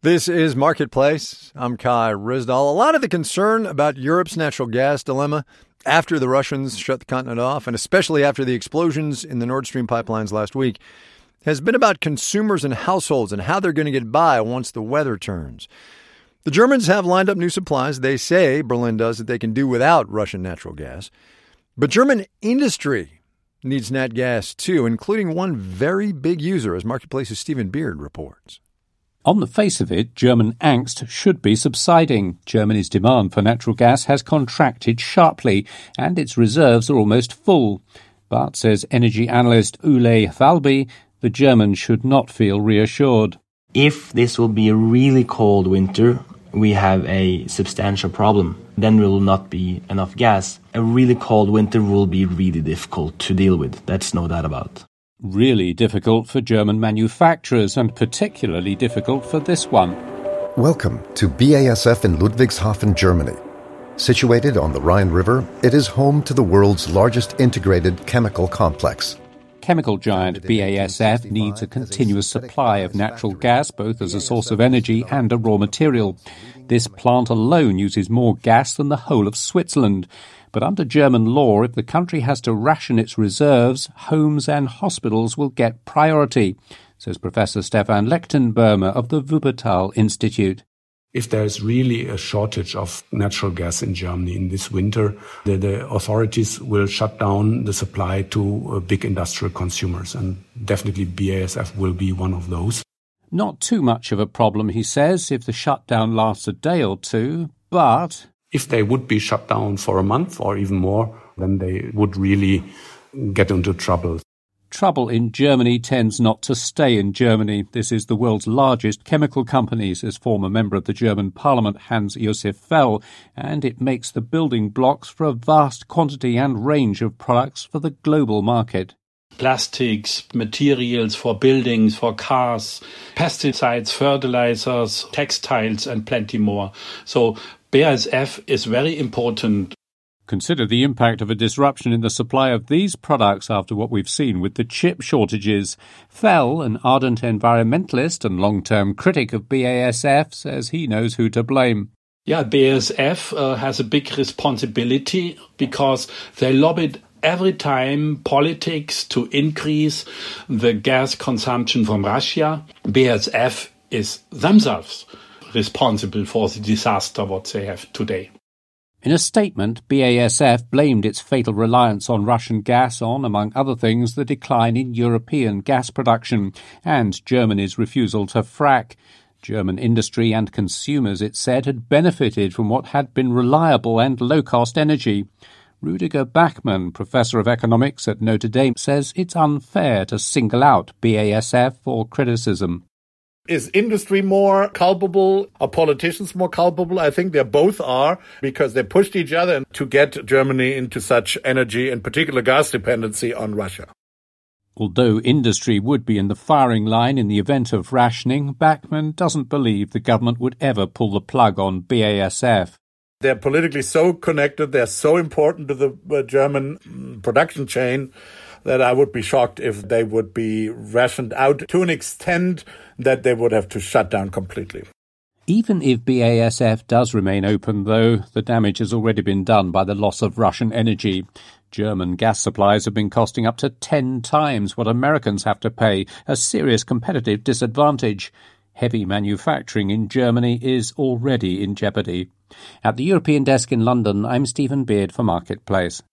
This is Marketplace. I'm Kai Ryssdal. A lot of the concern about Europe's natural gas dilemma after the Russians shut the continent off, and especially after the explosions in the Nord Stream pipelines last week, has been about consumers and households and how they're going to get by once the weather turns. The Germans have lined up new supplies. They say, Berlin does, that they can do without Russian natural gas. But German industry needs nat gas too, including one very big user, as Marketplace's Stephen Beard reports. On the face of it, German angst should be subsiding. Germany's demand for natural gas has contracted sharply, and its reserves are almost full. But, says energy analyst Ule Valby, the Germans should not feel reassured. If this will be a really cold winter, we have a substantial problem. Then there will not be enough gas. A really cold winter will be really difficult to deal with. That's no doubt about. Really difficult for German manufacturers, and particularly difficult for this one. Welcome to BASF in Ludwigshafen, Germany. Situated on the Rhine River, it is home to the world's largest integrated chemical complex. Chemical giant BASF needs a continuous supply of natural gas, both as a source of energy and a raw material. This plant alone uses more gas than the whole of Switzerland. But under German law, if the country has to ration its reserves, homes and hospitals will get priority, says Professor Stefan Lechtenböhmer of the Wuppertal Institute. If there's really a shortage of natural gas in Germany in this winter, the authorities will shut down the supply to big industrial consumers, and definitely BASF will be one of those. Not too much of a problem, he says, if the shutdown lasts a day or two, but if they would be shut down for a month or even more, then they would really get into trouble. Trouble in Germany tends not to stay in Germany. This is the world's largest chemical company, says former member of the German parliament Hans-Josef Fell, and it makes the building blocks for a vast quantity and range of products for the global market. Plastics, materials for buildings, for cars, pesticides, fertilizers, textiles and plenty more. So BASF is very important. Consider the impact of a disruption in the supply of these products after what we've seen with the chip shortages. Fell, an ardent environmentalist and long-term critic of BASF, says he knows who to blame. Yeah, BASF has a big responsibility because they lobbied every time politics to increase the gas consumption from Russia. BASF is themselves responsible for the disaster what they have today. In a statement, BASF blamed its fatal reliance on Russian gas on, among other things, the decline in European gas production and Germany's refusal to frack. German industry and consumers, it said, had benefited from what had been reliable and low-cost energy. Rudiger Bachmann, professor of economics at Notre Dame, says it's unfair to single out BASF for criticism. Is industry more culpable? Are politicians more culpable? I think they both are, because they pushed each other to get Germany into such energy, in particular gas dependency on Russia. Although industry would be in the firing line in the event of rationing, Bachmann doesn't believe the government would ever pull the plug on BASF. They're politically so connected, they're so important to the German production chain, that I would be shocked if they would be rationed out to an extent that they would have to shut down completely. Even if BASF does remain open, though, the damage has already been done by the loss of Russian energy. German gas supplies have been costing up to 10 times what Americans have to pay, a serious competitive disadvantage. Heavy manufacturing in Germany is already in jeopardy. At the European desk in London, I'm Stephen Beard for Marketplace.